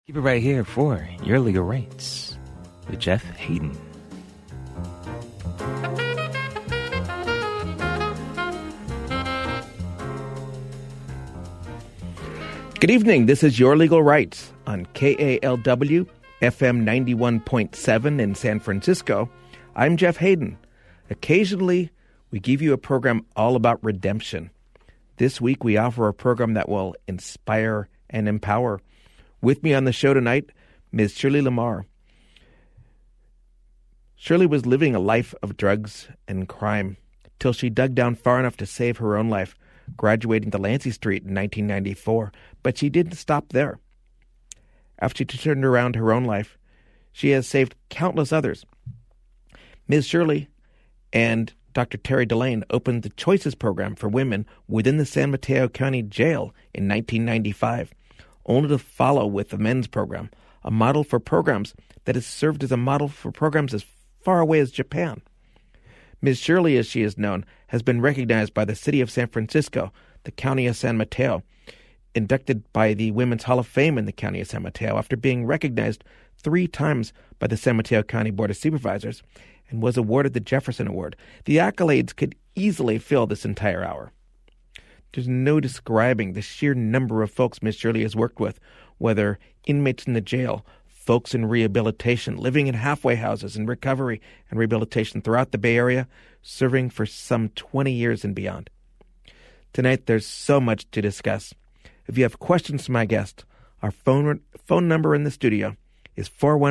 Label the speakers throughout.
Speaker 1: Keep it right here for Your Legal Rights with Jeff Hayden.
Speaker 2: Good evening. This is Your Legal Rights on KALW FM 91.7 in San Francisco. I'm Jeff Hayden. Occasionally, we give you a program all about redemption. This week, we offer a program that will inspire and empower. With me on the show tonight, Ms. Shirley Lamar. Shirley was living a life of drugs and crime till she dug down far enough to save her own life, graduating to Lancy Street in 1994, but she didn't stop there. After she turned around her own life, she has saved countless others. Ms. Shirley and Dr. Terry Delane opened the Choices program for women within the San Mateo County Jail in 1995, only to follow with the men's program, a model for programs that has served as a model for programs as far away as Japan. Ms. Shirley, as she is known, has been recognized by the City of San Francisco, the County of San Mateo, inducted by the Women's Hall of Fame in the County of San Mateo after being recognized 3 times by the San Mateo County Board of Supervisors, and was awarded the Jefferson Award. The accolades could easily fill this entire hour. There's no describing the sheer number of folks Ms. Shirley has worked with, whether inmates in the jail, folks in rehabilitation, living in halfway houses in recovery and rehabilitation throughout the Bay Area, serving for some 20 years and beyond. Tonight, there's so much to discuss. If you have questions for my guest, our phone number in the studio is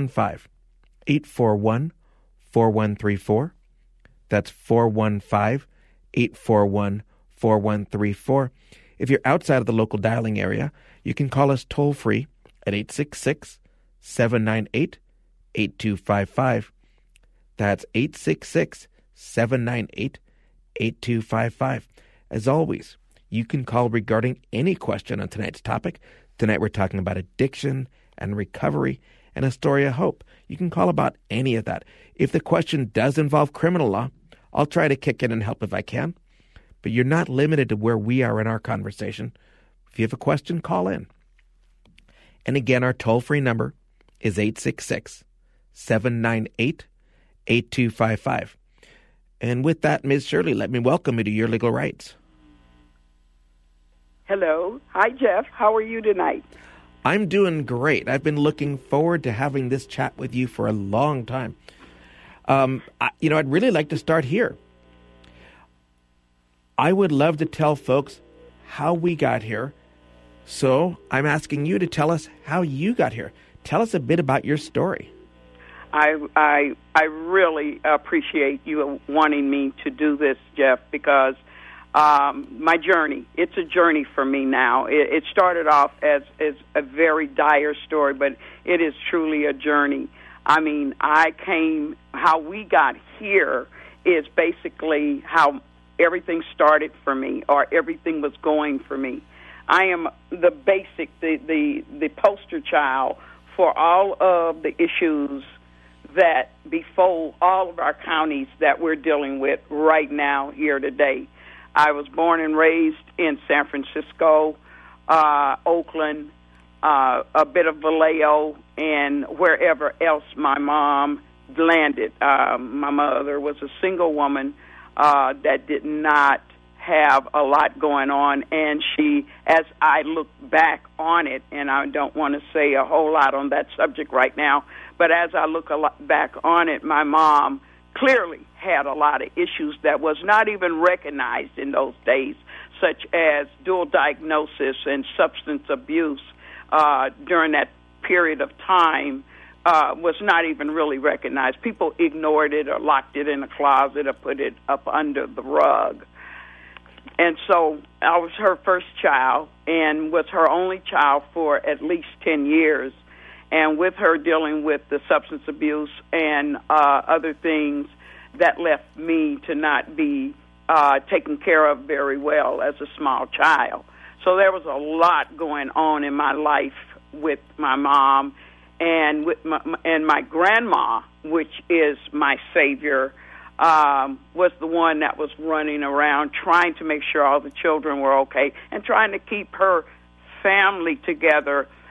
Speaker 2: 415-841-4134. That's 415-841-4134. If you're outside of the local dialing area, you can call us toll-free at 866-798-8255. That's 866-798-8255. As always, you can call regarding any question on tonight's topic. Tonight we're talking about addiction and recovery and a story of hope. You can call about any of that. If the question does involve criminal law, I'll try to kick in and help if I can. But you're not limited to where we are in our conversation. If you have a question, call in. And again, our toll-free number is 866-798-8255. And with that, Ms. Shirley, let me welcome you to Your Legal Rights.
Speaker 3: Hello. Hi, Jeff. How are you tonight?
Speaker 2: I'm doing great. I've been looking forward to having this chat with you for a long time. I'd really like to start here. I would love to tell folks how we got here. So I'm asking you to tell us how you got here. Tell us a bit about your story.
Speaker 3: I really appreciate you wanting me to do this, Jeff, because my journey, it's a journey for me now. It started off as a very dire story, but it is truly a journey. I mean, how we got here is basically how everything started for me, or everything was going for me. I am the poster child for all of the issues that befall all of our counties that we're dealing with right now here today. I was born and raised in San Francisco, Oakland, a bit of Vallejo, and wherever else my mom landed. My mother was a single woman that did not have a lot going on, and she, as I look back on it, and I don't want to say a whole lot on that subject right now, but as I look back on it, my mom clearly had a lot of issues that was not even recognized in those days, such as dual diagnosis and substance abuse during that period of time was not even really recognized. People ignored it or locked it in a closet or put it up under the rug. And so I was her first child and was her only child for at least 10 years. And with her dealing with the substance abuse and other things, that left me to not be taken care of very well as a small child. So there was a lot going on in my life with my mom and with my grandma, which is my savior, was the one that was running around trying to make sure all the children were okay and trying to keep her family together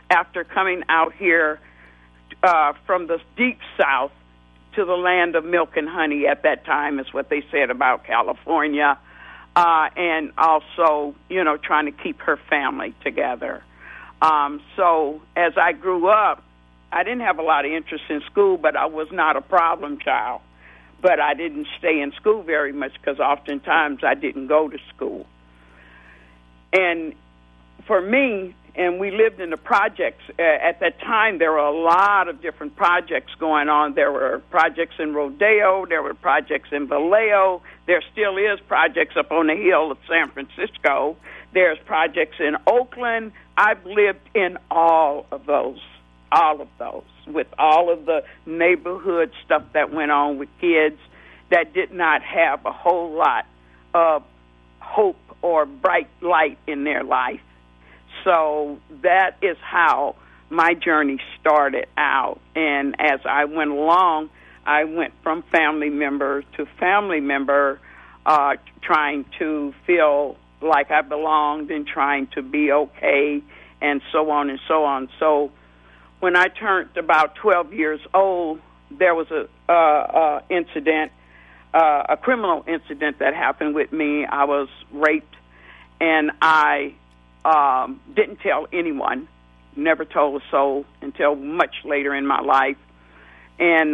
Speaker 3: after coming out here from the deep South to the land of milk and honey at that time, is what they said about California, and also, trying to keep her family together. So as I grew up, I didn't have a lot of interest in school, but I was not a problem child. But I didn't stay in school very much because oftentimes I didn't go to school. And for me, and we lived in the projects, at that time there were a lot of different projects going on. There were projects in Rodeo, there were projects in Vallejo, there still is projects up on the hill of San Francisco, there's projects in Oakland. I've lived in all of those, with all of the neighborhood stuff that went on with kids that did not have a whole lot of hope or bright light in their life. So that is how my journey started out. And as I went along, I went from family member to family member, trying to feel like I belonged and trying to be okay, and so on and so on. So when I turned about 12 years old, there was a incident, a criminal incident that happened with me. I was raped, and I didn't tell anyone, never told a soul until much later in my life. And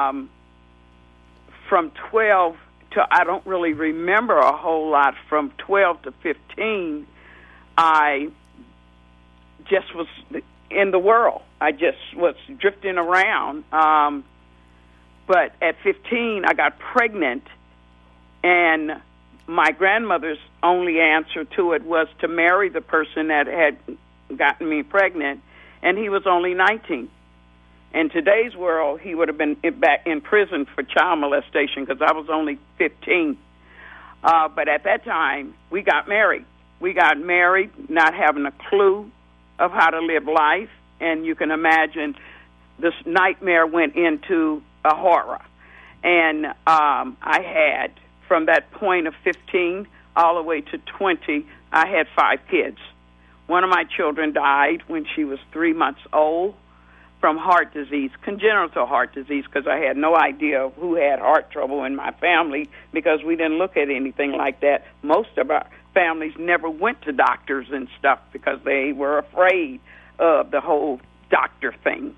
Speaker 3: from 12 to, I don't really remember a whole lot, from 12 to 15, I just was in the world. I just was drifting around. But at 15, I got pregnant, and my grandmother's only answer to it was to marry the person that had gotten me pregnant, and he was only 19. In today's world, he would have been back in prison for child molestation because I was only 15. But at that time, we got married. We got married not having a clue of how to live life, and you can imagine this nightmare went into a horror. And I had, from that point of 15 all the way to 20, I had 5 kids. One of my children died when she was 3 months old from heart disease, congenital heart disease, because I had no idea who had heart trouble in my family because we didn't look at anything like that. Most of our families never went to doctors and stuff because they were afraid of the whole doctor thing.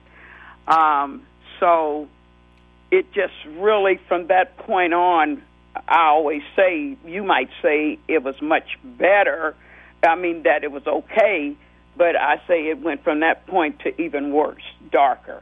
Speaker 3: So it just really, from that point on, I always say, you might say it was much better. I mean, that it was okay, but I say it went from that point to even worse, darker.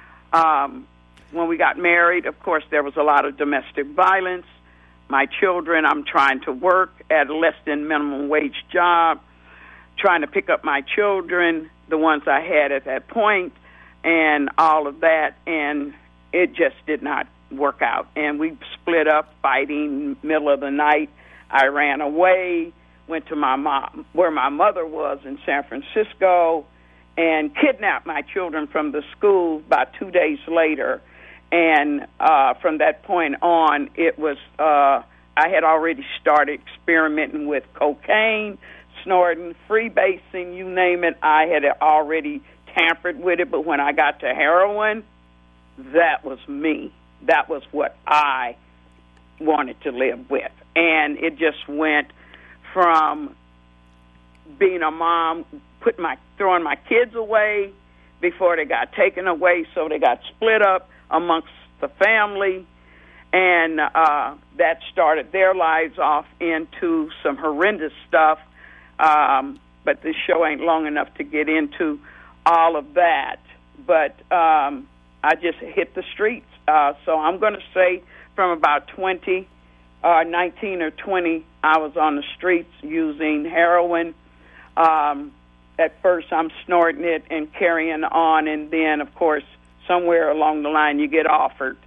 Speaker 3: When we got married, of course, there was a lot of domestic violence. My children, I'm trying to work at a less than minimum wage job, trying to pick up my children, the ones I had at that point, and all of that, and it just did not work out. And we split up, fighting middle of the night. I ran away, went to my mom, where my mother was in San Francisco, and kidnapped my children from the school about 2 days later. And from that point on, it was I had already started experimenting with cocaine, snorting, freebasing, you name it. I had already tampered with it, but when I got to heroin, that was me. That was what I wanted to live with. And it just went from being a mom, throwing my kids away before they got taken away, so they got split up amongst the family, and that started their lives off into some horrendous stuff. But this show ain't long enough to get into all of that. But I just hit the streets. So I'm going to say from about 19 or 20, I was on the streets using heroin. At first, I'm snorting it and carrying on, and then, of course, somewhere along the line, you get offered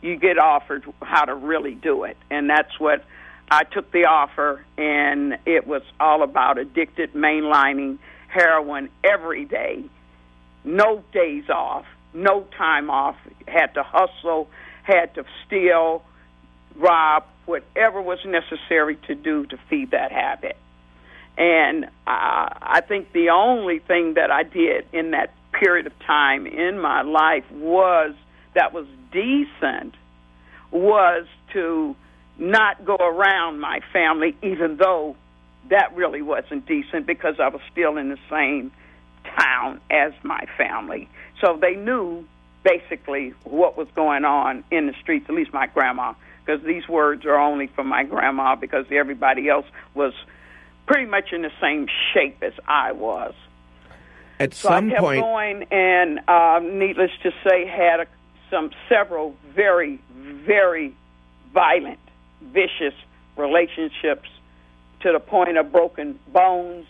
Speaker 3: how to really do it. And that's what I took the offer, and it was all about addicted, mainlining heroin every day, no days off, no time off, had to hustle, had to steal, rob, whatever was necessary to do to feed that habit. And I think the only thing that I did in that period of time in my life that was decent was to not go around my family, even though that really wasn't decent because I was still in the same town as my family. So they knew basically what was going on in the streets, at least my grandma, because these words are only from my grandma because everybody else was pretty much in the same shape as I was.
Speaker 2: At
Speaker 3: so
Speaker 2: some
Speaker 3: I kept
Speaker 2: point,
Speaker 3: going, and needless to say, had several very, very violent, vicious relationships to the point of broken bones,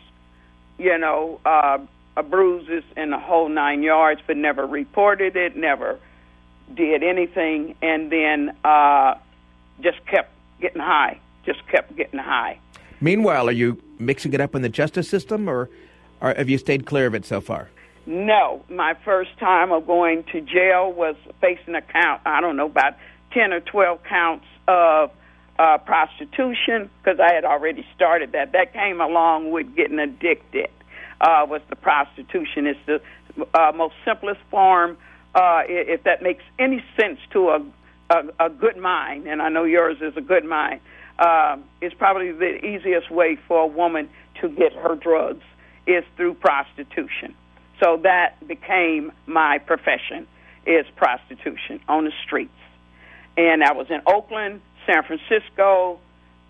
Speaker 3: bruises and the whole 9 yards, but never reported it, never did anything, and then just kept getting high.
Speaker 2: Meanwhile, are you mixing it up in the justice system, or have you stayed clear of it so far?
Speaker 3: No. My first time of going to jail was facing about 10 or 12 counts of prostitution, because I had already started that. That came along with getting addicted, was the prostitution. It's the most simplest form, if that makes any sense to a good mind, and I know yours is a good mind. It's probably the easiest way for a woman to get her drugs is through prostitution. So that became my profession, is prostitution on the streets. And I was in Oakland, San Francisco,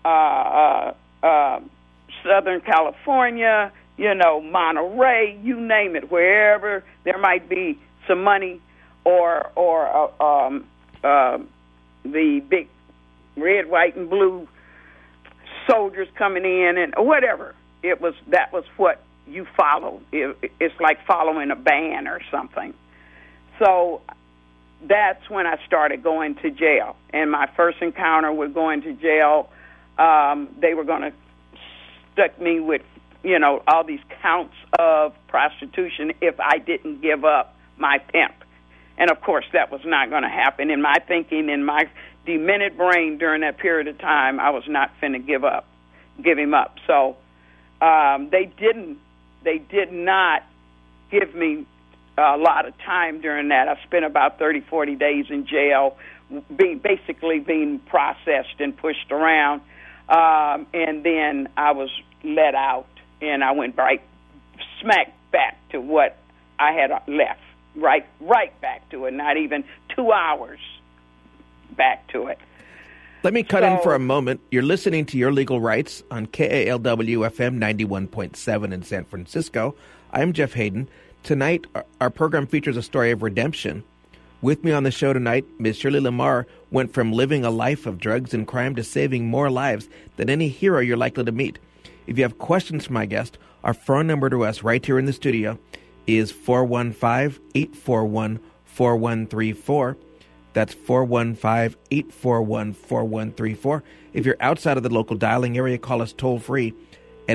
Speaker 3: Southern California, Monterey, you name it, wherever there might be some money or the big red, white, and blue soldiers coming in and whatever. That was what you followed. It's like following a band or something. So that's when I started going to jail. And my first encounter with going to jail, they were going to stick me with, all these counts of prostitution if I didn't give up my pimp. And, of course, that was not going to happen. In my thinking, in my demented brain during that period of time, I was not finna give him up. So they did not give me a lot of time during that. I spent about 30, 40 days in jail, basically being processed and pushed around. And then I was let out, and I went right smack back to what I had left, right back to it, not even 2 hours back to it.
Speaker 2: Let me cut in for a moment. You're listening to Your Legal Rights on KALW-FM 91.7 in San Francisco. I'm Jeff Hayden. Tonight, our program features a story of redemption. With me on the show tonight, Ms. Shirley Lamar went from living a life of drugs and crime to saving more lives than any hero you're likely to meet. If you have questions for my guest, our phone number to us right here in the studio is 415-841-4134. That's 415-841-4134. If you're outside of the local dialing area, call us toll-free at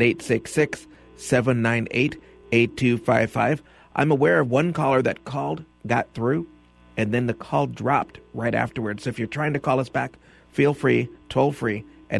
Speaker 2: 866-798-8255. I'm aware of one caller that called, got through, and then the call dropped right afterwards. So if you're trying to call us back, feel free, toll-free at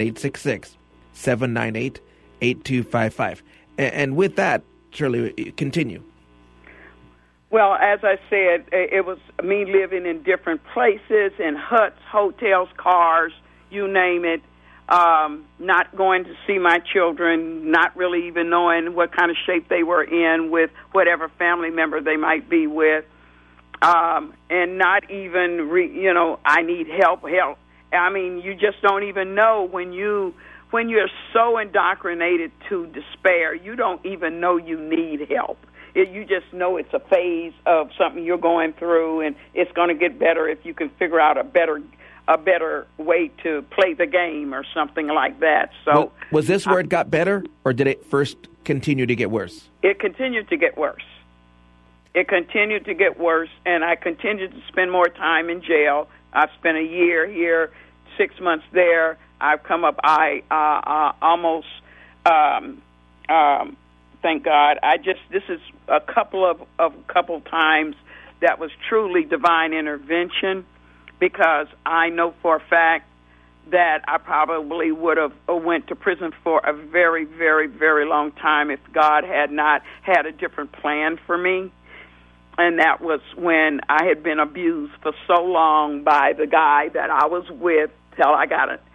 Speaker 2: 866-798-8255. And with that, Shirley, continue.
Speaker 3: Well, as I said, it was me living in different places, in huts, hotels, cars, you name it, not going to see my children, not really even knowing what kind of shape they were in with whatever family member they might be with, and not even, I need help. I mean, you just don't even know when you're so indoctrinated to despair, you don't even know you need help. You just know it's a phase of something you're going through, and it's going to get better if you can figure out a better way to play the game or something like that. So,
Speaker 2: was this where it got better, or did it first continue to get worse?
Speaker 3: It continued to get worse. And I continued to spend more time in jail. I've spent a year here, 6 months there. I've come up. Almost. Thank God. This is a couple times that was truly divine intervention, because I know for a fact that I probably would have went to prison for a very, very, very long time if God had not had a different plan for me. And that was when I had been abused for so long by the guy that I was with till I got it.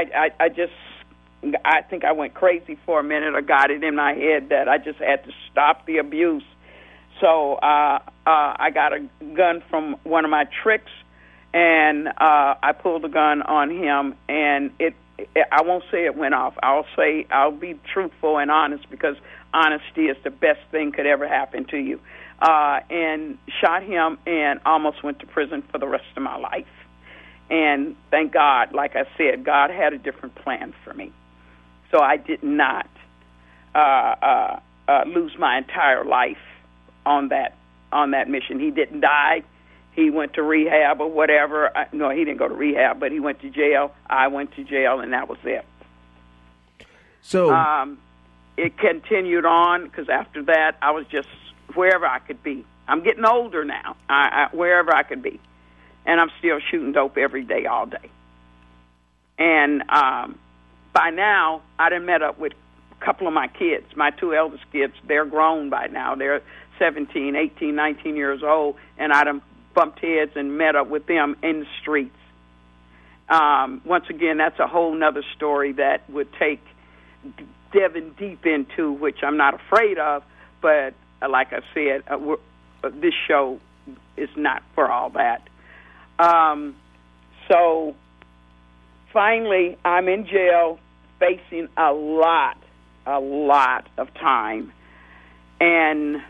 Speaker 3: I think I went crazy for a minute or got it in my head that I just had to stop the abuse. So I got a gun from one of my tricks, and I pulled the gun on him, and I won't say it went off. I'll be truthful and honest, because honesty is the best thing could ever happen to you. And shot him and almost went to prison for the rest of my life. And thank God, like I said, God had a different plan for me. So I did not lose my entire life on that mission. He didn't die. He went to rehab or whatever. No, he didn't go to rehab, but he went to jail. I went to jail, and that was it.
Speaker 2: So
Speaker 3: it continued on, because after that, I was just wherever I could be. I'm getting older now, wherever I could be. And I'm still shooting dope every day, all day. And by now, I done met up with a couple of my kids, my two eldest kids. They're grown by now. They're 17, 18, 19 years old, and I done bumped heads and met up with them in the streets. Once again, that's a whole nother story that would take Devin deep into, which I'm not afraid of, but like I said, this show is not for all that. So finally, I'm in jail facing a lot of time. And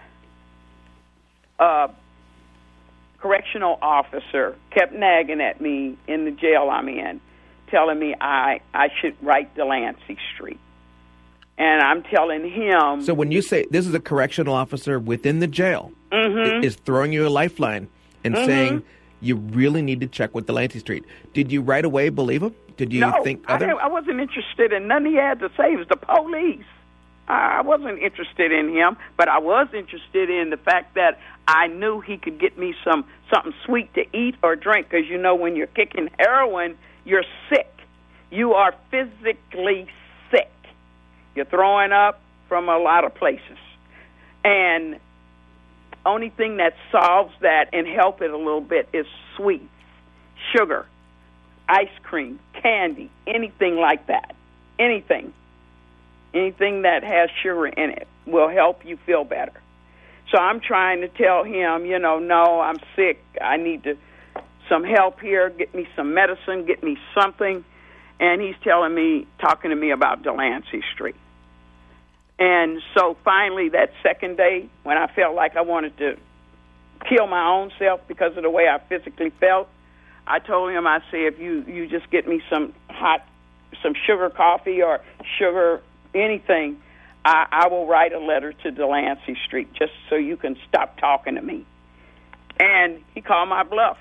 Speaker 3: a correctional officer kept nagging at me in the jail I'm in, telling me I should write Delancey Street. And I'm telling him...
Speaker 2: So when you say this is a correctional officer within the jail, is throwing you a lifeline and saying you really need to check with Delancey Street, did you right away believe him? Did you think other...
Speaker 3: I wasn't interested in nothing he had to say. It was the police. I wasn't interested in him, but I was interested in the fact that I knew he could get me something sweet to eat or drink, because, you know, when you're kicking heroin, you're sick. You are physically sick. You're throwing up from a lot of places. And only thing that solves that and help it a little bit is sweets, sugar, ice cream, candy, anything like that. Anything that has sugar in it will help you feel better. So I'm trying to tell him, no, I'm sick. I need some help here. Get me some medicine. Get me something. And he's talking to me about Delancey Street. And so finally that second day, when I felt like I wanted to kill my own self because of the way I physically felt, I told him, I said, if you just get me some sugar coffee or sugar anything, I will write a letter to Delancey Street just so you can stop talking to me. And he called my bluff.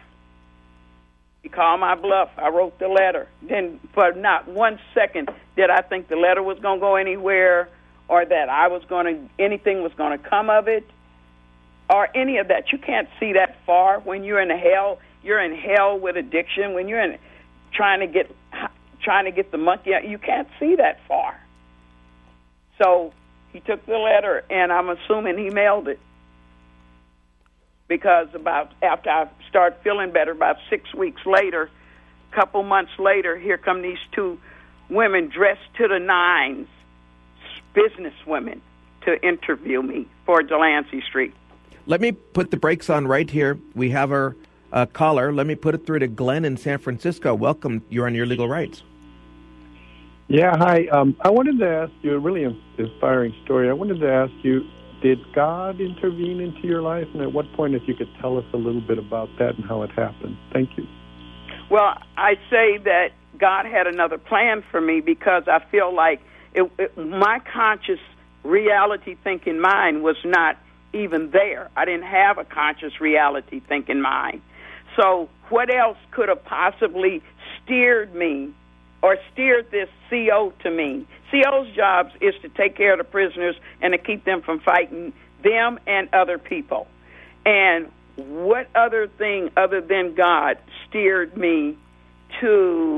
Speaker 3: I wrote the letter. Then for not 1 second did I think the letter was going to go anywhere, or that anything was going to come of it, or any of that. You can't see that far when you're in hell. You're in hell with addiction. When you're trying to get the monkey out, you can't see that far. So he took the letter, and I'm assuming he mailed it, because after I started feeling better, about 6 weeks later, a couple months later, here come these two women dressed to the nines, business women, to interview me for Delancey Street.
Speaker 2: Let me put the brakes on right here. We have our caller. Let me put it through to Glenn in San Francisco. Welcome. You're on Your Legal Rights.
Speaker 4: Yeah, hi. I wanted to ask you a really inspiring story. I wanted to ask you, did God intervene into your life? And at what point, if you could tell us a little bit about that and how it happened. Thank you.
Speaker 3: Well, I say that God had another plan for me, because I feel like my conscious reality thinking mind was not even there. I didn't have a conscious reality thinking mind. So what else could have possibly steered me or steered this CO to me? CO's job is to take care of the prisoners and to keep them from fighting them and other people. And what other thing other than God steered me to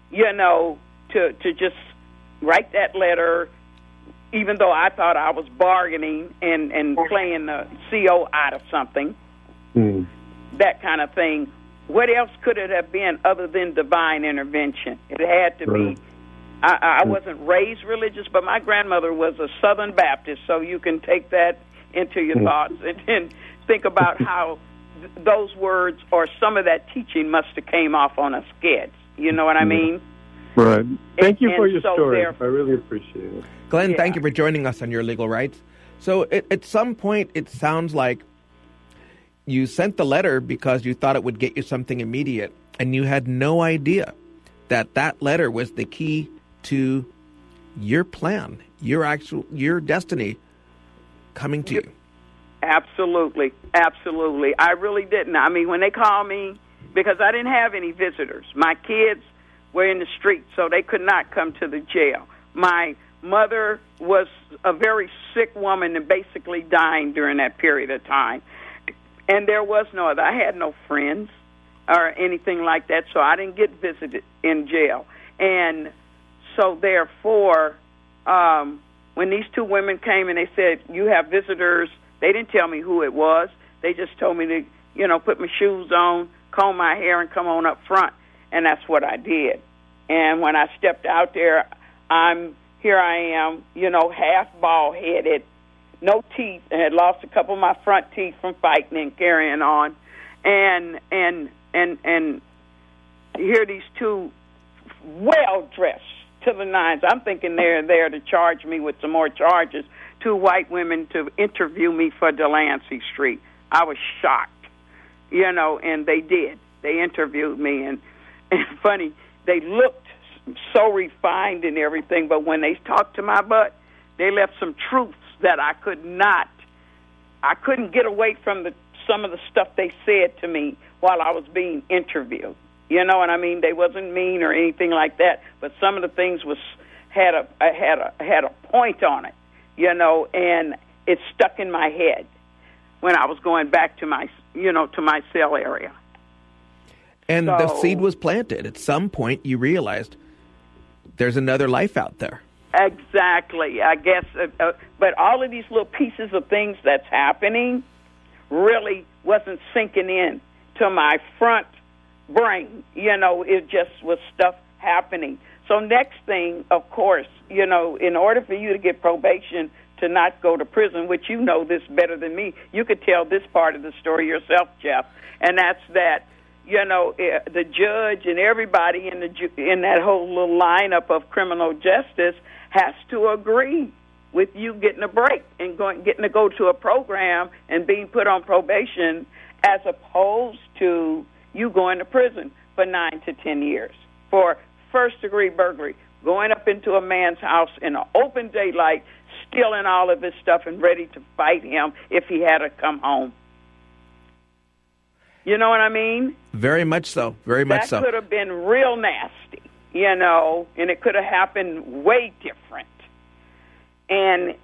Speaker 3: to just write that letter, even though I thought I was bargaining and playing the CO out of something, that kind of thing. What else could it have been other than divine intervention? It had to be. I wasn't raised religious, but my grandmother was a Southern Baptist, so you can take that into your thoughts and think about how those words or some of that teaching must have came off on us kids. You know what I mean?
Speaker 4: Right. Thank you for your story. I really appreciate it.
Speaker 2: Glenn, thank you for joining us on Your Legal Rights. So at some point, it sounds like you sent the letter because you thought it would get you something immediate, and you had no idea that letter was the key to your plan, your destiny coming to you.
Speaker 3: Absolutely. I really didn't. I mean, when they called me, because I didn't have any visitors. My kids were in the street, so they could not come to the jail. My mother was a very sick woman and basically dying during that period of time. And there was no other. I had no friends or anything like that, so I didn't get visited in jail. And so, therefore, when these two women came and they said, you have visitors, they didn't tell me who it was. They just told me to, put my shoes on, comb my hair, and come on up front. And that's what I did. And when I stepped out there, here I am, half bald-headed, no teeth, and had lost a couple of my front teeth from fighting and carrying on. And here these two well-dressed to the nines. I'm thinking they're there to charge me with some more charges. Two white women to interview me for Delancey Street. I was shocked, and they did. They interviewed me, and funny, they looked so refined and everything, but when they talked to my butt, they left some truths that I couldn't get away from some of the stuff they said to me while I was being interviewed. You know what I mean? They wasn't mean or anything like that, but some of the things had a point on it, and it stuck in my head when I was going back to my cell area.
Speaker 2: And the seed was planted. At some point, you realized there's another life out there.
Speaker 3: Exactly, I guess. But all of these little pieces of things that's happening really wasn't sinking in to my front brain. It just was stuff happening. So next thing, of course, in order for you to get probation to not go to prison, which you know this better than me, you could tell this part of the story yourself, Jeff, and that's that, the judge and everybody in that whole little lineup of criminal justice has to agree with you getting a break and getting to go to a program and being put on probation, as opposed to you going to prison for 9 to 10 years for first-degree burglary, going up into a man's house in open daylight, stealing all of his stuff and ready to fight him if he had to come home. You know what I mean?
Speaker 2: Very much so. Very much so.
Speaker 3: That could have been real nasty, and it could have happened way different. And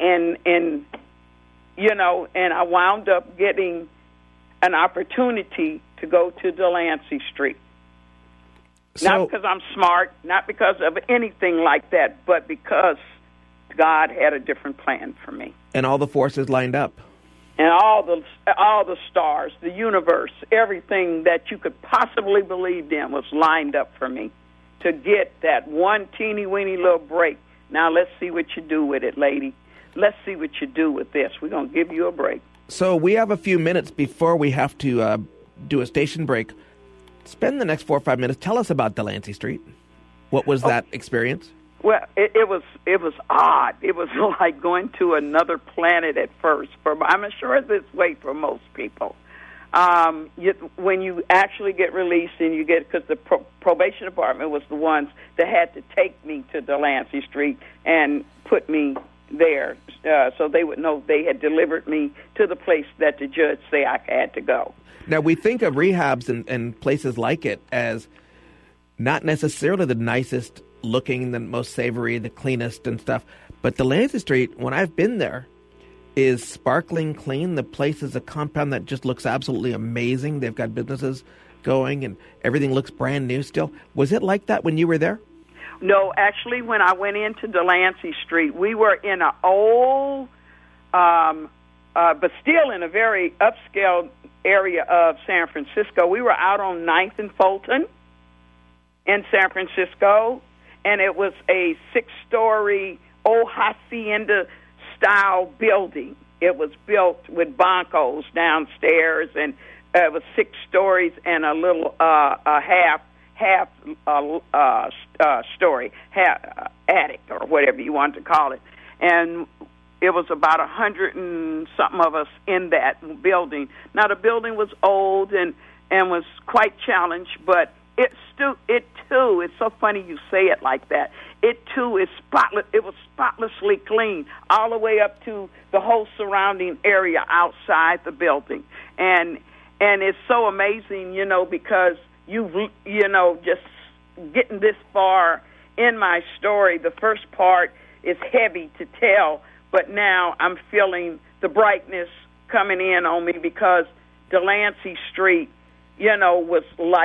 Speaker 3: I wound up getting an opportunity to go to Delancey Street. Not because I'm smart, not because of anything like that, but because God had a different plan for me.
Speaker 2: And all the forces lined up.
Speaker 3: And all the stars, the universe, everything that you could possibly believe in was lined up for me to get that one teeny-weeny little break. Now let's see what you do with it, lady. Let's see what you do with this. We're going to give you a break.
Speaker 2: So we have a few minutes before we have to do a station break. Spend the next 4 or 5 minutes. Tell us about Delancey Street. What was that experience?
Speaker 3: Well, it was odd. It was like going to another planet at first. I'm sure it's this way for most people. When you actually get released and you get, because the probation department was the ones that had to take me to Delancey Street and put me there, so they would know they had delivered me to the place that the judge said I had to go.
Speaker 2: Now, we think of rehabs and places like it as not necessarily the nicest looking, the most savory, the cleanest and stuff. But Delancey Street, when I've been there, is sparkling clean. The place is a compound that just looks absolutely amazing. They've got businesses going and everything looks brand new still. Was it like that when you were there?
Speaker 3: No, actually, when I went into Delancey Street, we were in an old, but still in a very upscale area of San Francisco. We were out on 9th and Fulton in San Francisco, and it was a 6-story old hacienda-style building. It was built with bancos downstairs, and it was 6 stories and a little story, attic, or whatever you want to call it. And it was about 100 and something of us in that building. Now, the building was old and was quite challenged, but it too, it's so funny you say it like that. It, too, is spotless. It was spotlessly clean all the way up to the whole surrounding area outside the building. And it's so amazing, because just getting this far in my story, the first part is heavy to tell, but now I'm feeling the brightness coming in on me because Delancey Street, was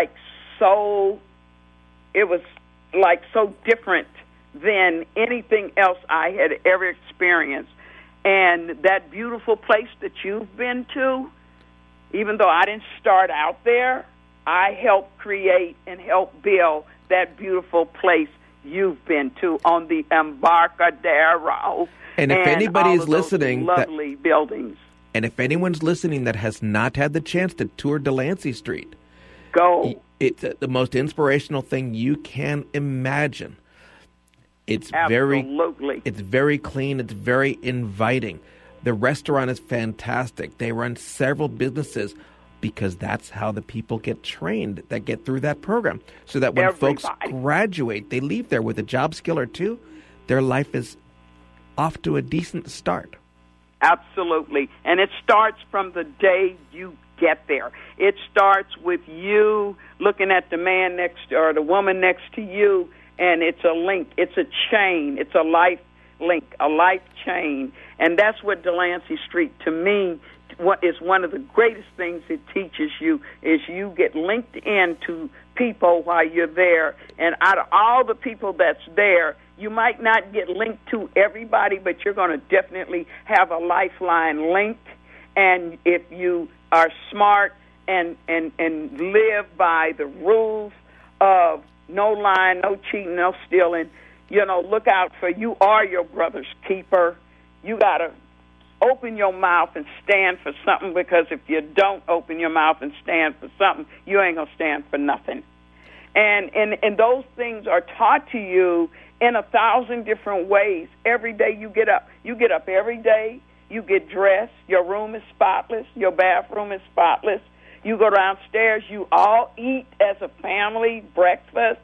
Speaker 3: so different than anything else I had ever experienced. And that beautiful place that you've been to, even though I didn't start out there, I helped create and help build that beautiful place you've been to on the Embarcadero.
Speaker 2: And if anybody's listening,
Speaker 3: lovely buildings.
Speaker 2: And if anyone's listening that has not had the chance to tour Delancey Street,
Speaker 3: go.
Speaker 2: It's the most inspirational thing you can imagine. It's
Speaker 3: Absolutely.
Speaker 2: It's very clean. It's very inviting. The restaurant is fantastic. They run several businesses because that's how the people get trained that get through that program. So that when folks graduate, they leave there with a job skill or two. Their life is off to a decent start.
Speaker 3: Absolutely. And it starts from the day you get there. It starts with you looking at the man next or the woman next to you, and it's a link. It's a chain. It's a life link, a life chain. And that's what Delancey Street, to me, what is one of the greatest things it teaches you is you get linked into people while you're there. And out of all the people that's there, you might not get linked to everybody, but you're going to definitely have a lifeline linked. And if you are smart and live by the rules of no lying, no cheating, no stealing, look out for you are your brother's keeper. You got to open your mouth and stand for something, because if you don't open your mouth and stand for something, you ain't going to stand for nothing. And those things are taught to you in 1,000 different ways. Every day you get up. You get up every day. You get dressed. Your room is spotless. Your bathroom is spotless. You go downstairs. You all eat as a family breakfast.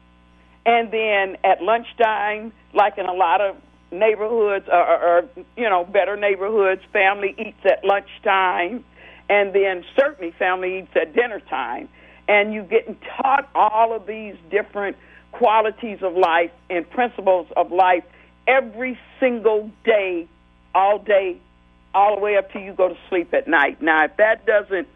Speaker 3: And then at lunchtime, like in a lot of neighborhoods or better neighborhoods, family eats at lunchtime. And then certainly family eats at dinner time. And you're getting taught all of these different qualities of life and principles of life every single day, all the way up till you go to sleep at night. Now, if that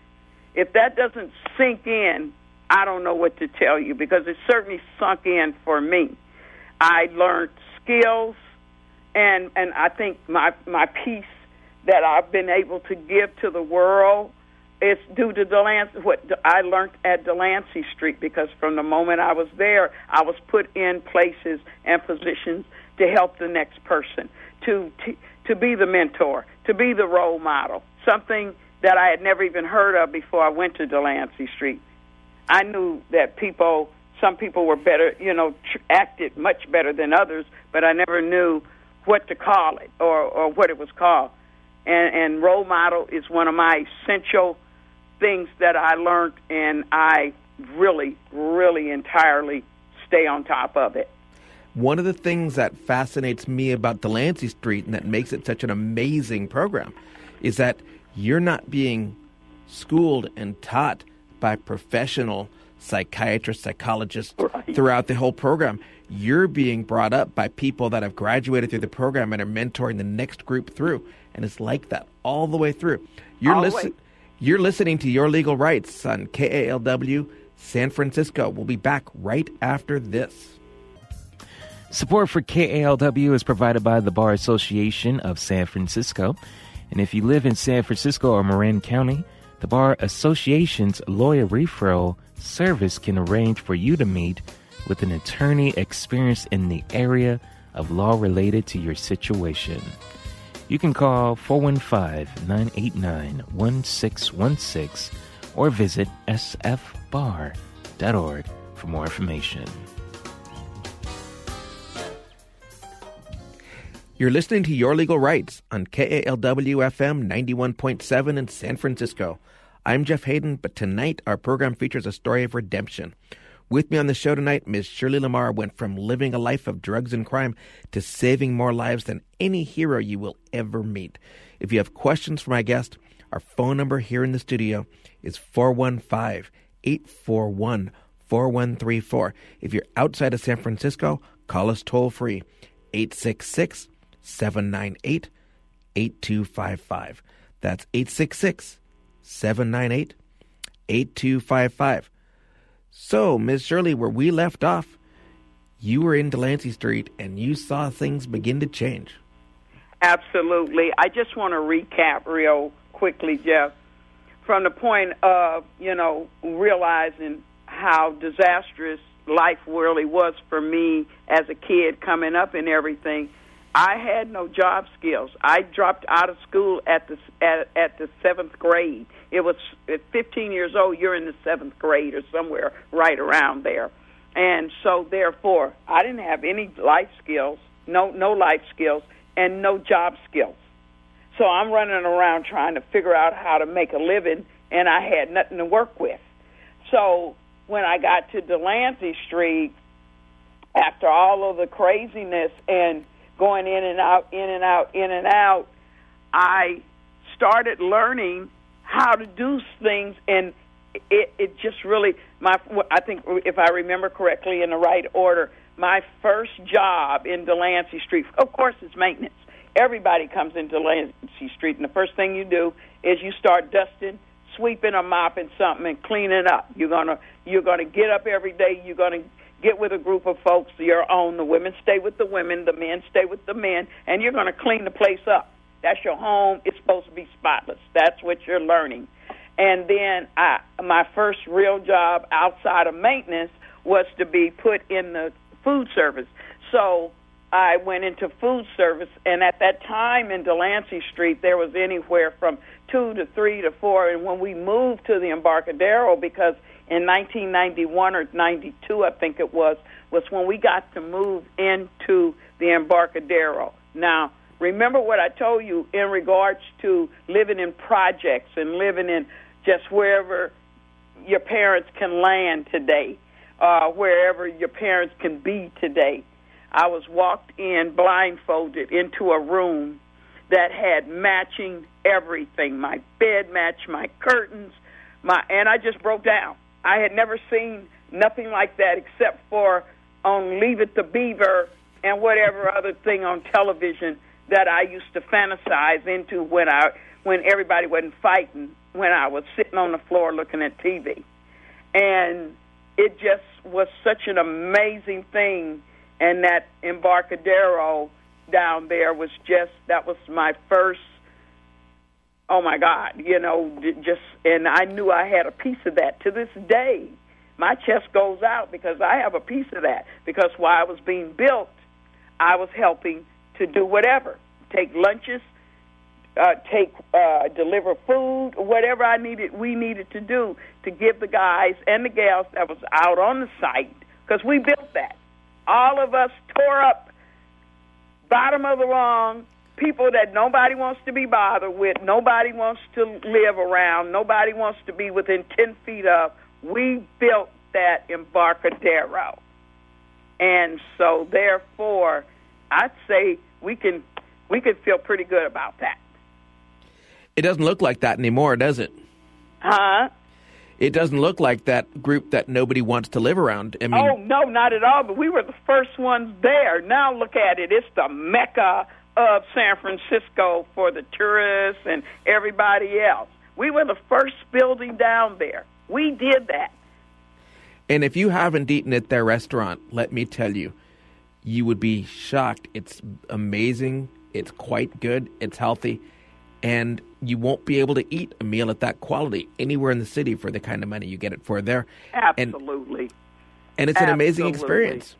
Speaker 3: doesn't sink in, I don't know what to tell you, because it certainly sunk in for me. I learned skills, and I think my piece that I've been able to give to the world is due to what I learned at Delancey Street, because from the moment I was there, I was put in places and positions to help the next person, to be the mentor, to be the role model, something that I had never even heard of before I went to Delancey Street. I knew that some people were better, acted much better than others, but I never knew what to call it or what it was called. And role model is one of my essential things that I learned, and I really, really entirely stay on top of it.
Speaker 2: One of the things that fascinates me about Delancey Street and that makes it such an amazing program is that you're not being schooled and taught by professional psychiatrists, psychologists throughout the whole program. You're being brought up by people that have graduated through the program and are mentoring the next group through. And it's like that all the way through. You're listening to Your Legal Rights on KALW San Francisco. We'll be back right after this.
Speaker 1: Support for KALW is provided by the Bar Association of San Francisco. And if you live in San Francisco or Marin County, the Bar Association's lawyer referral service can arrange for you to meet with an attorney experienced in the area of law related to your situation. You can call 415-989-1616 or visit sfbar.org for more information.
Speaker 2: You're listening to Your Legal Rights on KALW-FM 91.7 in San Francisco. I'm Jeff Hayden, but tonight our program features a story of redemption. With me on the show tonight, Ms. Shirley Lamar went from living a life of drugs and crime to saving more lives than any hero you will ever meet. If you have questions for my guest, our phone number here in the studio is 415-841-4134. If you're outside of San Francisco, call us toll-free, 866-798-8255. That's 866-798-8255. So, Ms. Shirley, where we left off, you were in Delancey Street and you saw things begin to change.
Speaker 3: Absolutely. I just want to recap real quickly, Jeff, from the point of, realizing how disastrous life really was for me as a kid coming up and everything. I had no job skills. I dropped out of school at the seventh grade. It was at 15 years old. You're in the seventh grade or somewhere right around there, and so therefore I didn't have any life skills, no life skills, and no job skills. So I'm running around trying to figure out how to make a living, and I had nothing to work with. So when I got to Delancey Street, after all of the craziness and going in and out, I started learning how to do things, and it just really, I think if I remember correctly in the right order, my first job in Delancey Street, of course, is maintenance. Everybody comes into Delancey Street, and the first thing you do is you start dusting, sweeping or mopping something and cleaning up. You're gonna get up every day. You're gonna get with a group of folks your own. The women stay with the women, the men stay with the men, and you're going to clean the place up. That's your home. It's supposed to be spotless. That's what you're learning. And then my first real job outside of maintenance was to be put in the food service. So I went into food service, and at that time in Delancey Street, there was anywhere from 2 to 3 to 4. And when we moved to the Embarcadero, because in 1991 or 92, I think it was when we got to move into the Embarcadero. Now, remember what I told you in regards to living in projects and living in just wherever your parents can land today, wherever your parents can be today. I was walked in blindfolded into a room that had matching everything. My bed matched my curtains, and I just broke down. I had never seen nothing like that except for on Leave It to Beaver and whatever other thing on television that I used to fantasize into when everybody wasn't fighting, when I was sitting on the floor looking at TV. And it just was such an amazing thing, and that Embarcadero down there was that was my first, oh my God, and I knew I had a piece of that. To this day, my chest goes out because I have a piece of that. Because while I was being built, I was helping to do whatever, take lunches, deliver food, whatever we needed to do to give the guys and the gals that was out on the site, because we built that. All of us tore up, bottom of the rung, people that nobody wants to be bothered with, nobody wants to live around, nobody wants to be within 10 feet of. We built that Embarcadero. And so, therefore, I'd say we can feel pretty good about that.
Speaker 2: It doesn't look like that anymore, does it?
Speaker 3: Huh?
Speaker 2: It doesn't look like that group that nobody wants to live around. I mean,
Speaker 3: oh, no, not at all, but we were the first ones there. Now look at it. It's the Mecca of San Francisco for the tourists and everybody else. We were the first building down there. We did that.
Speaker 2: And if you haven't eaten at their restaurant, let me tell you, you would be shocked. It's amazing. It's quite good. It's healthy. And you won't be able to eat a meal at that quality anywhere in the city for the kind of money you get it for there.
Speaker 3: Absolutely.
Speaker 2: And it's an amazing experience.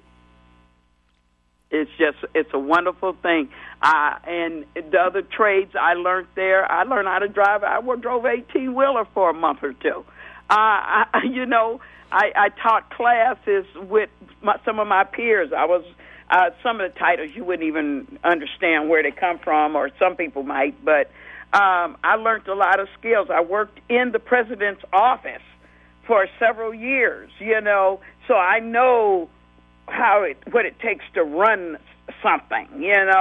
Speaker 3: It's a wonderful thing. And the other trades I learned there, I learned how to drive. I drove 18-wheeler for a month or two. I taught classes with some of my peers. I was some of the titles you wouldn't even understand where they come from, or some people might, but I learned a lot of skills. I worked in the president's office for several years, so I know what it takes to run something,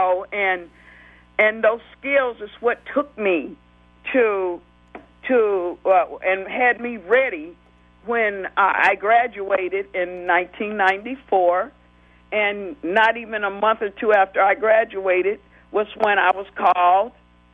Speaker 3: and those skills is what took me to and had me ready when I graduated in 1994. And not even a month or two after I graduated was when I was called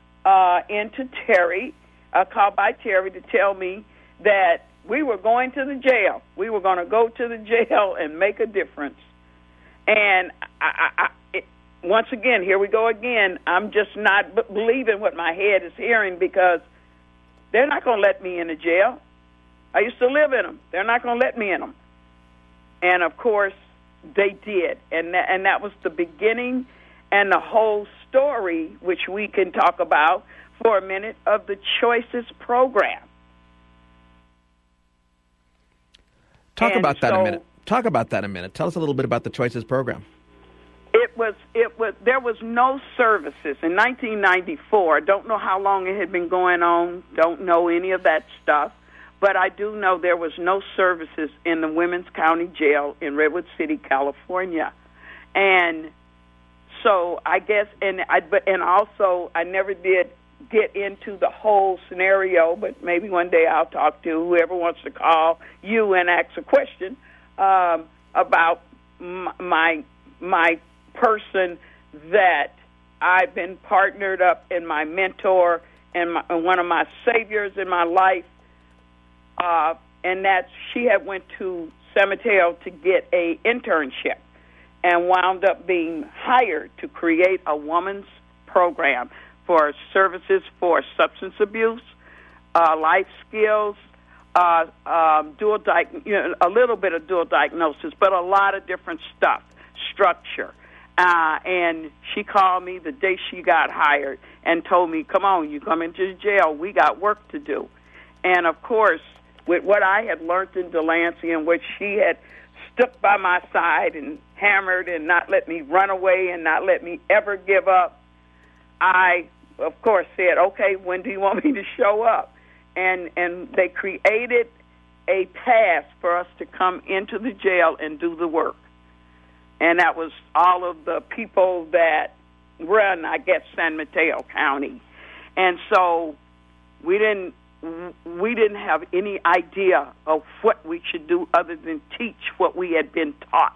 Speaker 3: called by Terry to tell me that we were going to the jail. We were going to go to the jail and make a difference. And once again, here we go again. I'm just not believing what my head is hearing, because they're not going to let me in the jail. I used to live in them. They're not going to let me in them. And, of course, they did, and that was the beginning and the whole story, which we can talk about for a minute, of the Choices program.
Speaker 2: Talk about that a minute. Tell us a little bit about the Choices program.
Speaker 3: There was no services in 1994. I don't know how long it had been going on. Don't know any of that stuff. But I do know there was no services in the Women's County Jail in Redwood City, California. And so I guess, and also I never did get into the whole scenario, but maybe one day I'll talk to whoever wants to call you and ask a question about my person that I've been partnered up in, my mentor and one of my saviors in my life. And that she had went to San Mateo to get a internship and wound up being hired to create a woman's program for services for substance abuse, life skills, a little bit of dual diagnosis, but a lot of different stuff, structure. And she called me the day she got hired and told me, come on, you come into the jail. We got work to do. And, of course, with what I had learned in Delancey, and which she had stuck by my side and hammered and not let me run away and not let me ever give up, I, of course, said, okay, when do you want me to show up? And they created a path for us to come into the jail and do the work. And that was all of the people that run, I guess, San Mateo County. And so we didn't have any idea of what we should do other than teach what we had been taught.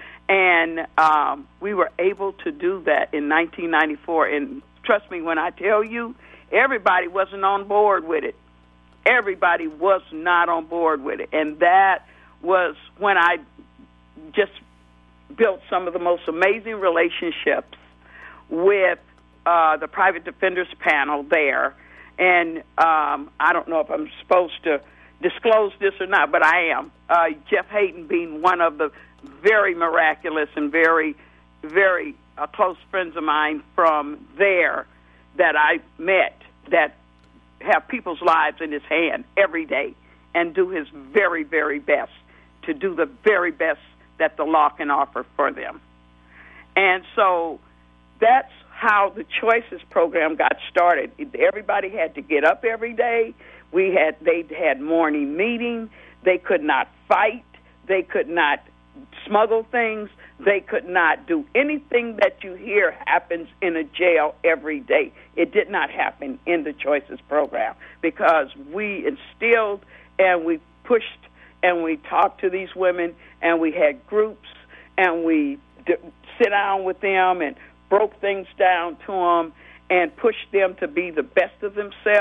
Speaker 3: And we were able to do that in 1994. And trust me when I tell you, everybody wasn't on board with it. Everybody was not on board with it. And that was when I just built some of the most amazing relationships with the private defenders panel there. And I don't know if I'm supposed to disclose this or not, but I am. Jeff Hayden being one of the very miraculous and very, very close friends of mine from there that I met that have people's lives in his hand every day and do his very, very best to do the very best that the law can offer for them. And so that's how the Choices program got started. Everybody had to get up every day. They had morning meeting. They could not fight. They could not smuggle things. They could not do anything that you hear happens in a jail every day. It did not happen in the Choices program because we instilled and we pushed and we talked to these women and we had groups and we sit down with them and broke things down to them and pushed them to be the best of themselves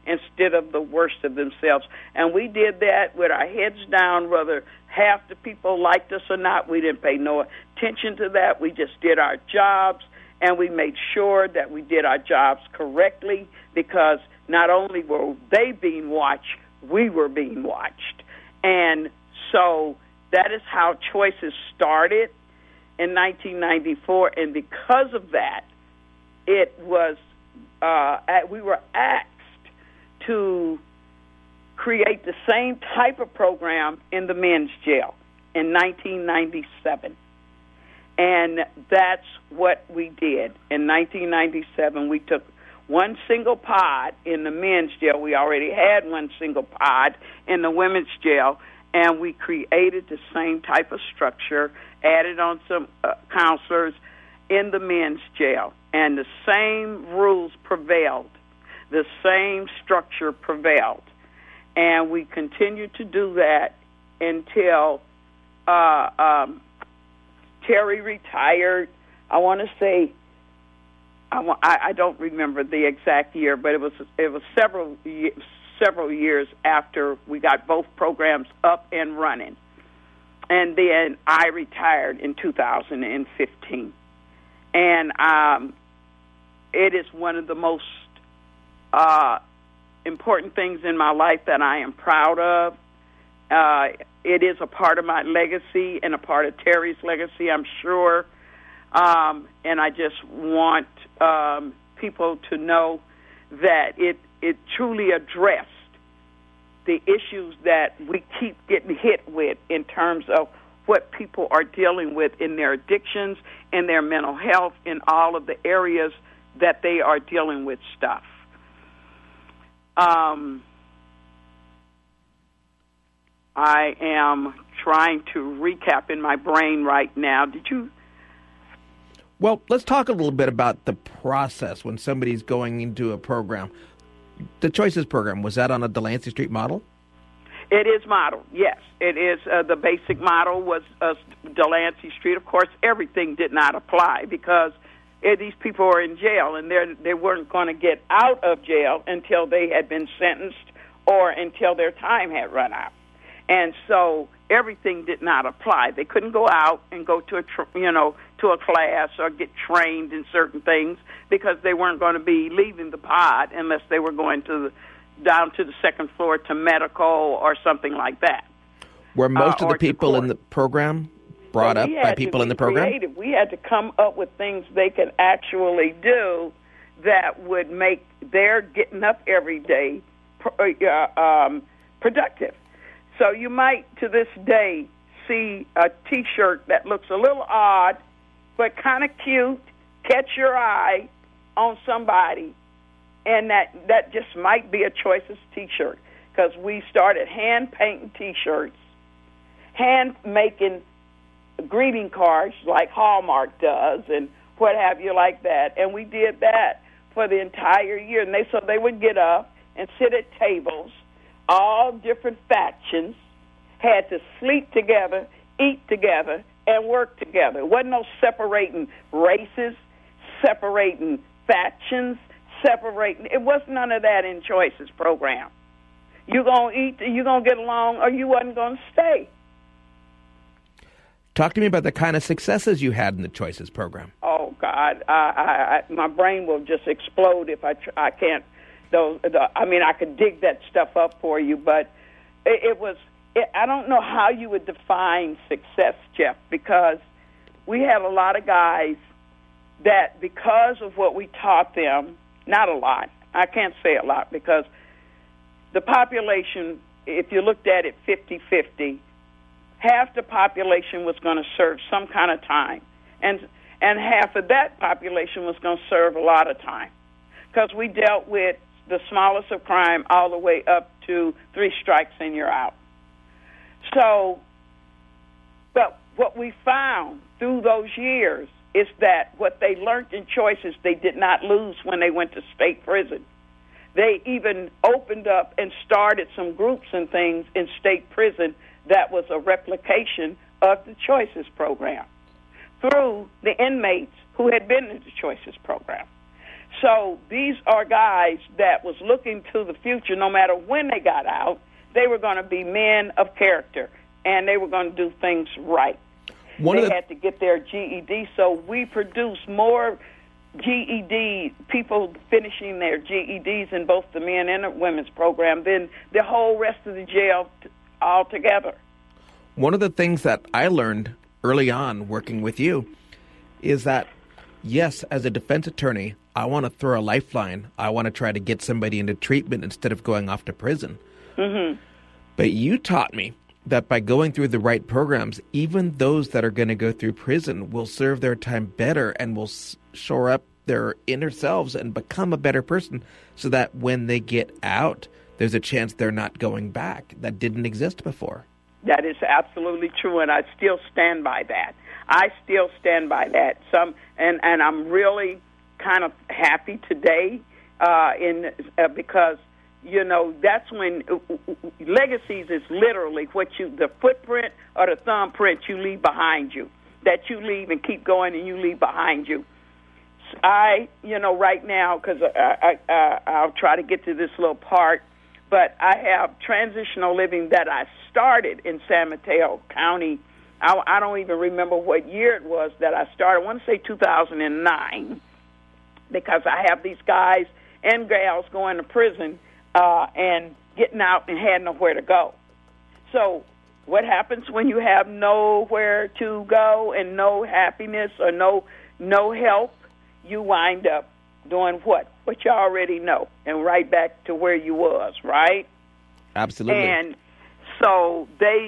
Speaker 3: instead of the worst of themselves. And we did that with our heads down, whether half the people liked us or not. We didn't pay no attention to that. We just did our jobs, and we made sure that we did our jobs correctly, because not only were they being watched, we were being watched. And so that is how Choices started in 1994, and because of that, it was we were asked to create the same type of program in the men's jail in 1997. And that's what we did. In 1997, we took one single pod in the men's jail. We already had one single pod in the women's jail, and we created the same type of structure, added on some counselors in the men's jail, and the same rules prevailed. The same structure prevailed. And we continued to do that until Terry retired. I want to say, I don't remember the exact year, but it was several years after we got both programs up and running. And then I retired in 2015. And it is one of the most important things in my life that I am proud of. It is a part of my legacy and a part of Terry's legacy, I'm sure. And I just want people to know that it truly addressed the issues that we keep getting hit with in terms of what people are dealing with in their addictions, in their mental health, in all of the areas that they are dealing with stuff. I am trying to recap in my brain right now. Did you?
Speaker 2: Well, let's talk a little bit about the process when somebody's going into a program. The Choices program, was that on a Delancey Street model?
Speaker 3: It is modeled, yes. It is. The basic model was Delancey Street. Of course, everything did not apply because these people were in jail, and they weren't going to get out of jail until they had been sentenced or until their time had run out. And so everything did not apply. They couldn't go out and go to a class or get trained in certain things because they weren't going to be leaving the pod unless they were going down to the second floor to medical or something like that.
Speaker 2: Were most of the people in the program brought up by people in the program?
Speaker 3: Creative. We had to come up with things they could actually do that would make their getting up every day productive. So you might, to this day, see a T-shirt that looks a little odd, but kind of cute, catch your eye on somebody, and that just might be a Choices T-shirt, because we started hand-painting T-shirts, hand-making greeting cards like Hallmark does and what have you like that, and we did that for the entire year. And so they would get up and sit at tables, all different factions, had to sleep together, eat together, and work together. It wasn't no separating races, separating factions, it wasn't none of that in Choices program. You're going to eat, you're going to get along, or you wasn't going to stay.
Speaker 2: Talk to me about the kind of successes you had in the Choices program.
Speaker 3: Oh, God. My brain will just explode if I can't. I could dig that stuff up for you, but I don't know how you would define success, Jeff, because we have a lot of guys that because of what we taught them, not a lot, I can't say a lot, because the population, if you looked at it 50-50, half the population was going to serve some kind of time, and half of that population was going to serve a lot of time, because we dealt with the smallest of crime all the way up to 3 strikes and you're out. So, but what we found through those years is that what they learned in Choices, they did not lose when they went to state prison. They even opened up and started some groups and things in state prison that was a replication of the Choices program through the inmates who had been in the Choices program. So these are guys that was looking to the future. No matter when they got out, they were going to be men of character, and they were going to do things right. They had to get their GED, so we produce more GED people finishing their GEDs in both the men and the women's program than the whole rest of the jail altogether.
Speaker 2: One of the things that I learned early on working with you is that, yes, as a defense attorney, I want to throw a lifeline. I want to try to get somebody into treatment instead of going off to prison.
Speaker 3: Mm-hmm.
Speaker 2: But you taught me that by going through the right programs, even those that are going to go through prison will serve their time better and will shore up their inner selves and become a better person so that when they get out, there's a chance they're not going back. That didn't exist before.
Speaker 3: That is absolutely true, and I still stand by that. I still stand by that. And I'm really kind of happy today because, you know, that's when legacies is literally the footprint or the thumbprint you leave behind you, that you leave and keep going and you leave behind you. Right now, because I'll try to get to this little part, but I have transitional living that I started in San Mateo County. I don't even remember what year it was that I started. I want to say 2009, because I have these guys and gals going to prison and getting out and had nowhere to go. So what happens when you have nowhere to go and no happiness or no help? You wind up doing what? What you already know, and right back to where you was, right?
Speaker 2: Absolutely.
Speaker 3: And so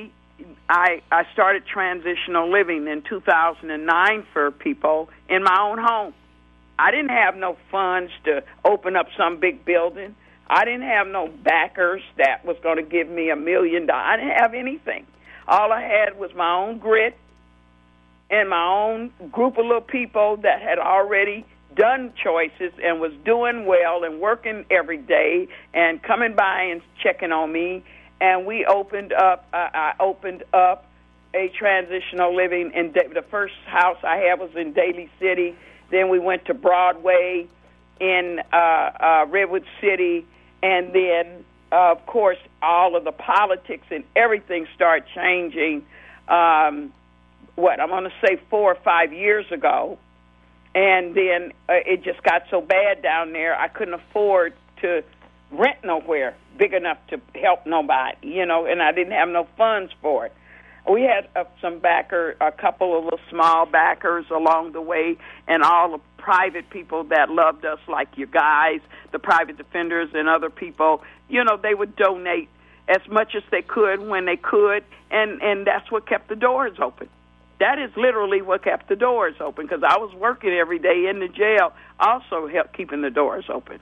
Speaker 3: I started transitional living in 2009 for people in my own home. I didn't have no funds to open up some big building. I didn't have no backers that was going to give me $1 million. I didn't have anything. All I had was my own grit and my own group of little people that had already done choices and was doing well and working every day and coming by and checking on me. And we I opened up a transitional living. And the first house I had was in Daly City. Then we went to Broadway in Redwood City. And then, of course, all of the politics and everything started changing, I'm going to say 4 or 5 years ago. And then it just got so bad down there, I couldn't afford to rent nowhere big enough to help nobody, and I didn't have no funds for it. We had a couple of little small backers along the way, and all the private people that loved us, like you guys, the private defenders and other people, they would donate as much as they could when they could, and that's what kept the doors open. That is literally what kept the doors open, because I was working every day in the jail, also helped keeping the doors open.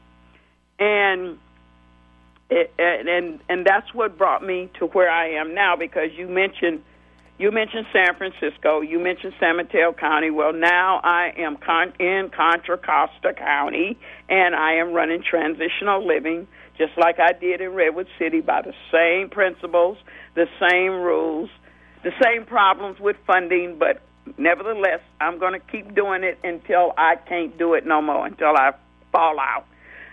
Speaker 3: And that's what brought me to where I am now, because you mentioned San Francisco, you mentioned San Mateo County. Well, now I am in Contra Costa County, and I am running transitional living, just like I did in Redwood City, by the same principles, the same rules, the same problems with funding, but nevertheless, I'm going to keep doing it until I can't do it no more, until I fall out.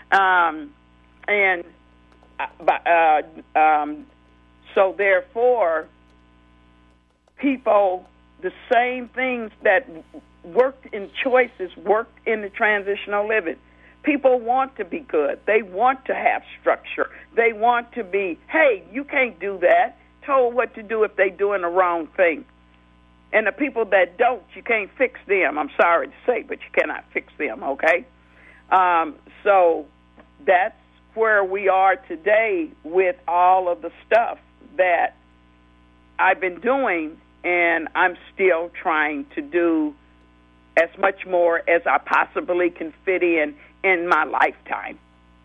Speaker 3: So therefore, people, the same things that worked in choices worked in the transitional living. People want to be good. They want to have structure. They want to be, hey, you can't do that, told what to do if they're doing the wrong thing. And the people that don't, you can't fix them. I'm sorry to say, but you cannot fix them, okay? So that's where we are today with all of the stuff that I've been doing, and I'm still trying to do as much more as I possibly can fit in my lifetime.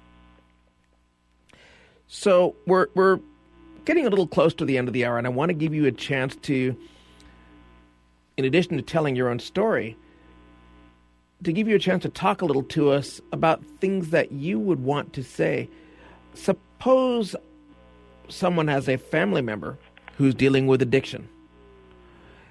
Speaker 2: So we're getting a little close to the end of the hour, and I want to give you a chance to, in addition to telling your own story, to give you a chance to talk a little to us about things that you would want to say. Suppose someone has a family member who's dealing with addiction,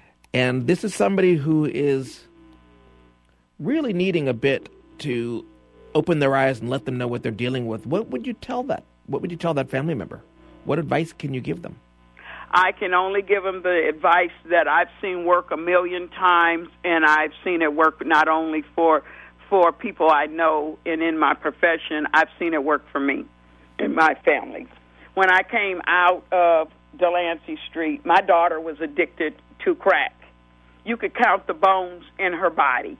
Speaker 2: and this is somebody who is really needing a bit to open their eyes and let them know what they're dealing with, what would you tell that? What would you tell that family member? What advice can you give them?
Speaker 3: I can only give them the advice that I've seen work a million times, and I've seen it work not only for people I know and in my profession. I've seen it work for me and my family. When I came out of Delancey Street, my daughter was addicted to crack. You could count the bones in her body.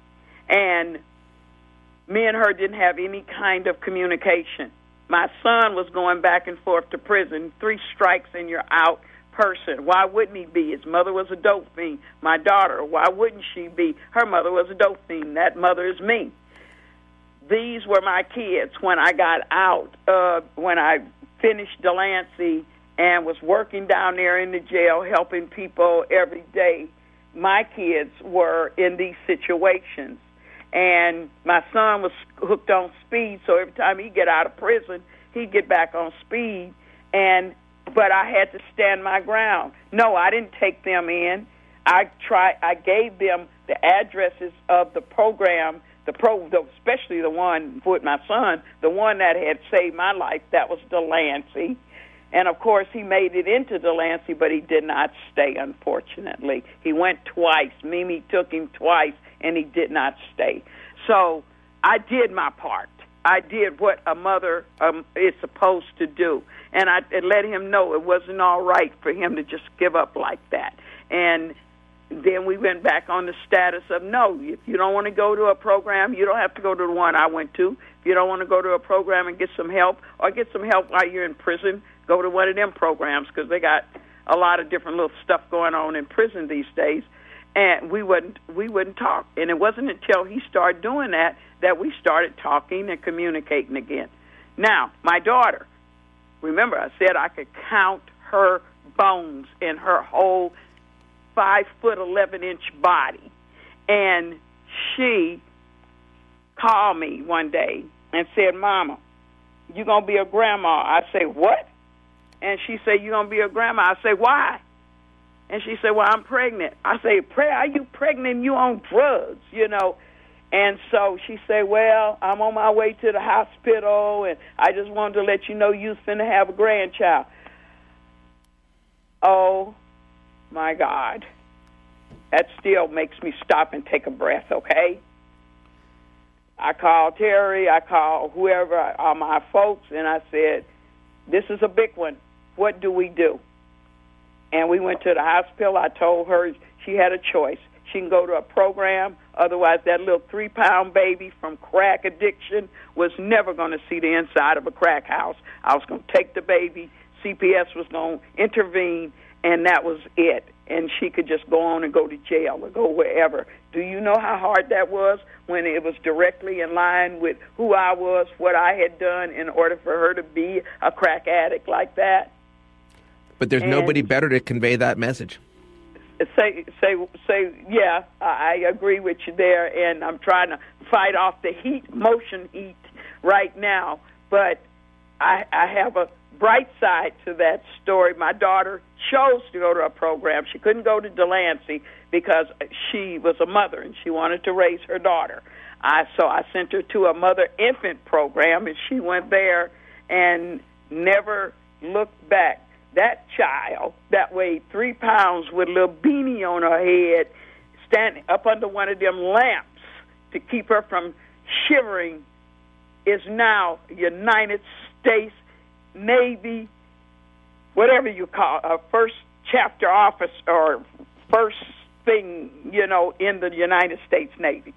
Speaker 3: And me and her didn't have any kind of communication. My son was going back and forth to prison, 3 strikes and you're out person. Why wouldn't he be? His mother was a dope fiend. My daughter, why wouldn't she be? Her mother was a dope fiend. That mother is me. These were my kids when I got out, when I finished Delancey and was working down there in the jail, helping people every day. My kids were in these situations. And my son was hooked on speed, so every time he'd get out of prison, he'd get back on speed. But I had to stand my ground. No, I didn't take them in. I gave them the addresses of the program, especially the one with my son, the one that had saved my life. That was Delancey. And, of course, he made it into Delancey, but he did not stay, unfortunately. He went twice. Mimi took him twice, and he did not stay. So I did my part. I did what a mother is supposed to do. And I let him know it wasn't all right for him to just give up like that. And then we went back on the status of, no, if you don't want to go to a program, you don't have to go to the one I went to. If you don't want to go to a program and get some help, or get some help while you're in prison, go to one of them programs, because they got a lot of different little stuff going on in prison these days. And we wouldn't talk. And it wasn't until he started doing that we started talking and communicating again. Now, my daughter, remember I said I could count her bones in her whole 5'11" body. And she called me one day and said, Mama, you going to be a grandma? I say, what? And she said, you going to be a grandma? I say, why? And she said, well, I'm pregnant. I say, are you pregnant? You on drugs, you know? And so she said, well, I'm on my way to the hospital, and I just wanted to let you know you're finna have a grandchild. Oh, my God. That still makes me stop and take a breath, okay? I called Terry, I called whoever, all my folks, and I said, this is a big one. What do we do? And we went to the hospital. I told her she had a choice. She can go to a program. Otherwise, that little 3-pound baby from crack addiction was never going to see the inside of a crack house. I was going to take the baby. CPS was going to intervene, and that was it. And she could just go on and go to jail or go wherever. Do you know how hard that was when it was directly in line with who I was, what I had done in order for her to be a crack addict like that?
Speaker 2: But there's nobody better to convey that message.
Speaker 3: Say, yeah, I agree with you there, and I'm trying to fight off the motion heat right now. But I have a bright side to that story. My daughter chose to go to a program. She couldn't go to Delancey because she was a mother and she wanted to raise her daughter. So I sent her to a mother-infant program, and she went there and never looked back. That child that weighed 3 pounds with a little beanie on her head, standing up under one of them lamps to keep her from shivering, is now United States Navy, whatever you call it, first chapter officer or first thing, in the United States Navy.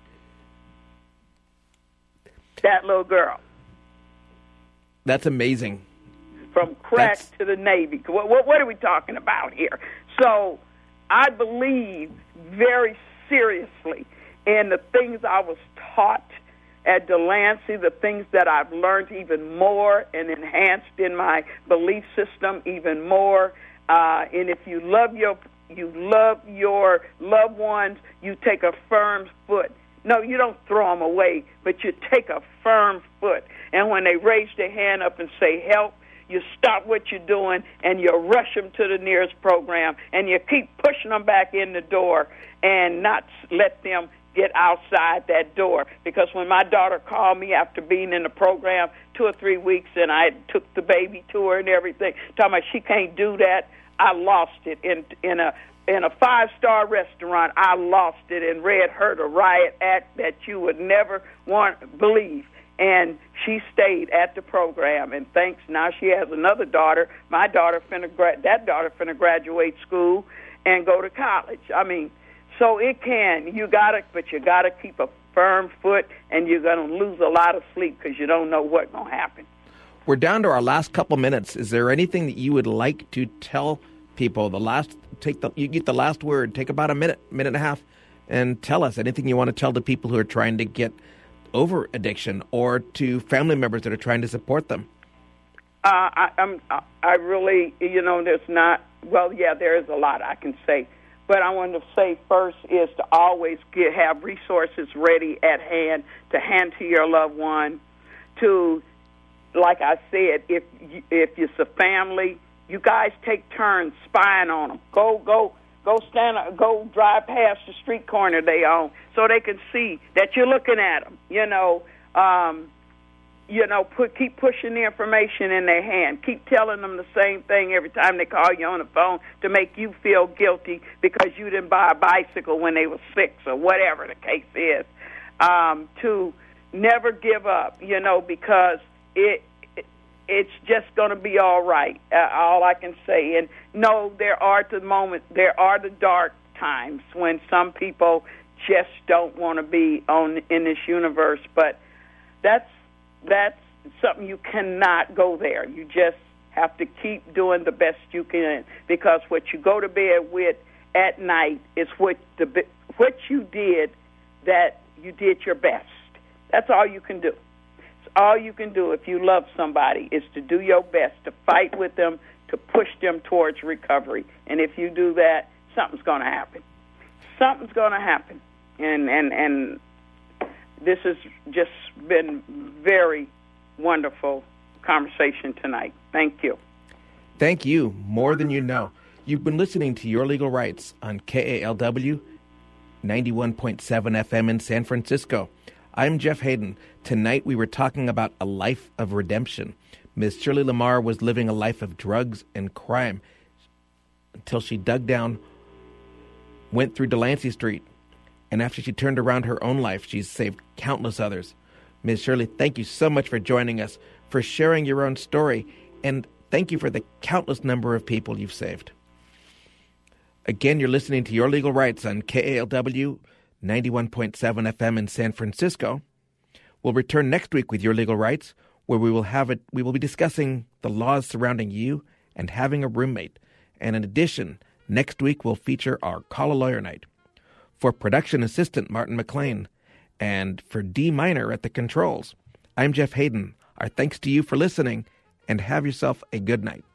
Speaker 3: That little girl.
Speaker 2: That's amazing.
Speaker 3: From crack to the Navy. What are we talking about here? So I believe very seriously in the things I was taught at Delancey, the things that I've learned even more and enhanced in my belief system even more. And if you love your loved ones, you take a firm foot. No, you don't throw them away, but you take a firm foot. And when they raise their hand up and say, help, you stop what you're doing and you rush them to the nearest program and you keep pushing them back in the door and not let them get outside that door. Because when my daughter called me after being in the program 2 or 3 weeks, and I took the baby to her and everything, talking about she can't do that, I lost it in a 5-star restaurant. I lost it and read her the riot act that you would never believe. And she stayed at the program, and thanks, now she has another daughter. My daughter finna graduate school and go to college. I mean, so it can. But you gotta keep a firm foot, and you're gonna lose a lot of sleep because you don't know what's gonna happen.
Speaker 2: We're down to our last couple minutes. Is there anything that you would like to tell people? You get the last word. Take about a minute and a half, and tell us anything you want to tell to people who are trying to get over addiction, or to family members that are trying to support them.
Speaker 3: I really, there's not. Well, yeah, there is a lot I can say, but I want to say first is to always have resources ready at hand to hand to your loved one. To, like I said, if it's a family, you guys take turns spying on them. Go drive past the street corner they own so they can see that you're looking at them. Keep pushing the information in their hand. Keep telling them the same thing every time they call you on the phone to make you feel guilty because you didn't buy a bicycle when they were 6 or whatever the case is. To never give up, because it's just going to be all right. All I can say. And no, there are the dark times when some people just don't want to be in this universe. But that's something you cannot go there. You just have to keep doing the best you can, because what you go to bed with at night is what you did, that you did your best. That's all you can do. All you can do if you love somebody is to do your best, to fight with them, to push them towards recovery. And if you do that, something's going to happen. Something's going to happen. And this has just been very wonderful conversation tonight. Thank you.
Speaker 2: Thank you. More than you know. You've been listening to Your Legal Rights on KALW 91.7 FM in San Francisco. I'm Jeff Hayden. Tonight we were talking about a life of redemption. Ms. Shirley Lamar was living a life of drugs and crime until she dug down, went through Delancey Street, and after she turned around her own life, she's saved countless others. Ms. Shirley, thank you so much for joining us, for sharing your own story, and thank you for the countless number of people you've saved. Again, you're listening to Your Legal Rights on KALW 91.7 FM in San Francisco. We'll return next week with Your Legal Rights, where we will be discussing the laws surrounding you and having a roommate. And in addition, next week we'll feature our Call a Lawyer Night. For production assistant Martin McLean and for D Minor at the controls, I'm Jeff Hayden. Our thanks to you for listening, and have yourself a good night.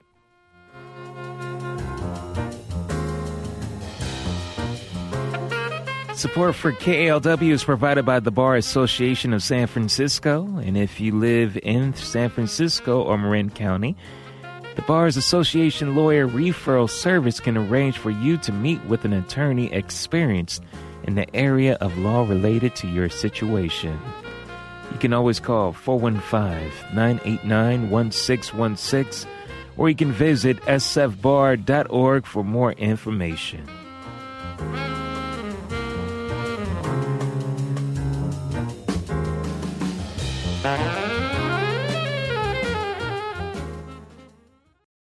Speaker 1: Support for KALW is provided by the Bar Association of San Francisco. And if you live in San Francisco or Marin County, the Bar's Association Lawyer Referral Service can arrange for you to meet with an attorney experienced in the area of law related to your situation. You can always call 415-989-1616, or you can visit sfbar.org for more information.
Speaker 2: Bye.